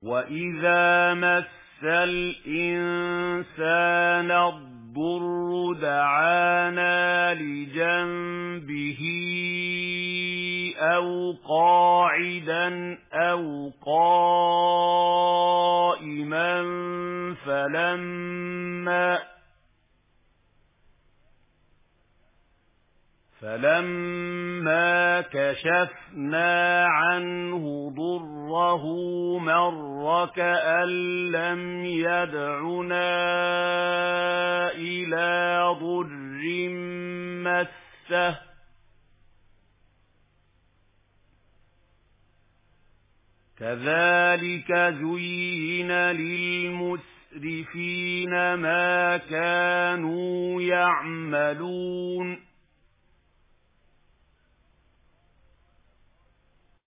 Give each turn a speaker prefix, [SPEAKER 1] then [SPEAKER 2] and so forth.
[SPEAKER 1] وَإِذَا مَسَّ الْإِنسَانَ الضُّرُّ دَعَانَا لِجَنبِهِ أَوْ قَاعِدًا أَوْ قَائِمًا فَلَمَّا كَشَفْنَا عَنْهُ ضُرَّهُ مَرَّ كَأَن لَّمْ يَدْعُنَا إِلَىٰ ضُرٍّ مَّسَّهُ كَذَٰلِكَ زُيِّنَ لِلْمُسْرِفِينَ مَا كَانُوا يَعْمَلُونَ